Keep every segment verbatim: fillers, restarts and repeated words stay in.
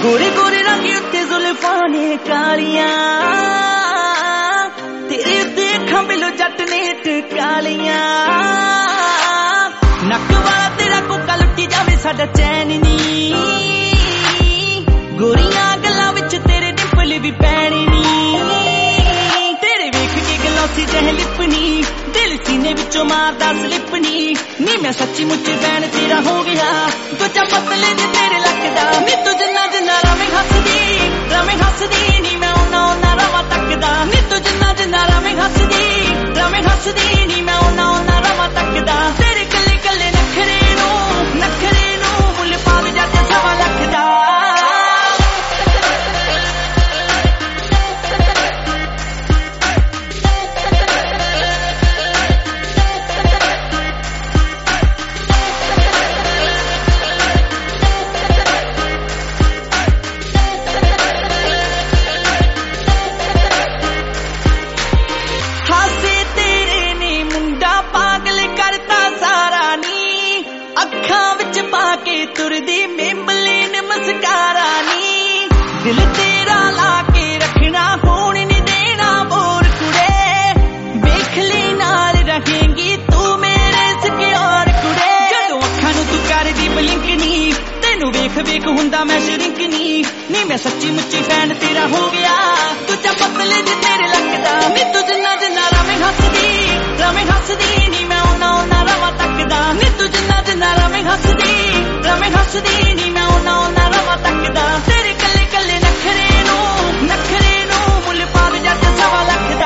गोरे गोरे रंग उत्ते जुल्फां ने कालियां तेरे उत्ते अखां बिलो जट ने टकालियां नक वाला तेरा कोका लुट्टी जावे साडा चैन नी गोरियां गल्लां विच तेरे डिंपल भी पैणी नी तेरे वेख के गलौसी जह लिपनी दिल सीने विचों मारदा स्लिपनी नी मैं सच्ची मुच्ची फैन तेरा हो गया दूजा पतले जे तेरे लगदा नी तू जिन्ना जिन्ना रवे हसदी रवे हसदी नी मैं उन्ना उन्ना रवा तकदा नी तू जिन्ना जिन्ना रवे हसदी रवे हसदी नी मैं उन्ना उन्ना रवा तकदा तेरे कल्ले कल्ले नखरे नूं नखरे नूं मुल पावे जाते सवा लख दा तुरदी मेंबलेन मस्कारा नी दिल तेरा लाके रखना होण नहीं देना बोर कुड़े वेख ले नाल रहेंगी तू मेरे सिक्योर कुड़े जदों अखां नूं तू करदी बलिंकनी तेनू वेख वेख हुंदा मैं शरिंकनी नी मैं सच्ची मुच्ची फैन तेरा हो गया दूजा पतले जे तेरे लगदा नी तू जिन्ना जिन्ना रवे हसदी रवे हसदी नी मैं उन्ना उन्ना रवा तकदा नी तू जिन्ना जिन्ना रवे हसदी रवे हसदी नी मैं उन्ना उन्ना रवा तकदा तेरे कल्ले कल्ले नखरे नूं नखरे नूं मुल पावे जाते सवा लख दा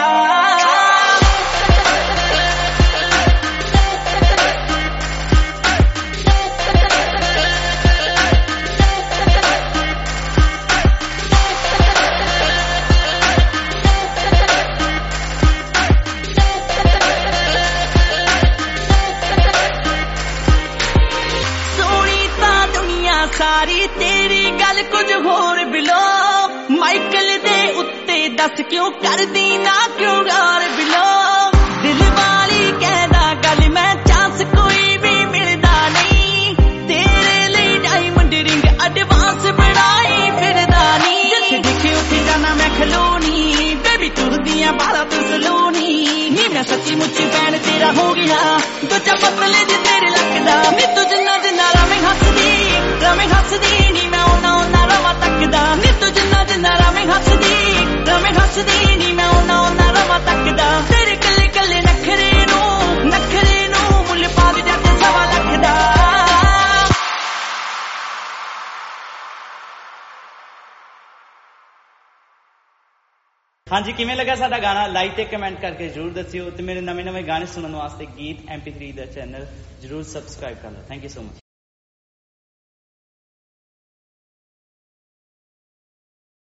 सारी तेरी गल कुछ होर बिलो माइकल दे उत्ते दस क्यों कर दी ना क्यों गार बिलो दिल वाली कहदा गल मैं चांस कोई भी मिलदा नहीं तेरे लिए डायमंड रिंग एडवांस बनाई फिरदा नहीं जिथे दिखे उथे जाना मैं खलोनी बेबी तुरदियां बाला तू सलोनी नी मैं सच्ची मुच्ची फैन तेरा हो गया दूजा पतले जे तेरे लगदा नी तू जिन्ना जिन्ना रवे हसदी रवे हसदी नी मैं उन्ना उन्ना रवा तकदा नी तू जिन्ना जिन्ना रवे हसदी रवे हसदी नी मैं उन्ना उन्ना रवा तकदा तेरे कल्ले कल्ले नखरे नूं नखरे नूं मुल पावे जाते सवा लख दा हाँ जी किवें लगा साडा गाना लाइक ते कमेंट करके जरूर दस्सिओ ते मेरे नवे नवे गाने सुनने वास्ते गीत एम पी थ्री दा चैनल जरूर सबसक्राइब कर लो थैंक यू सो मच।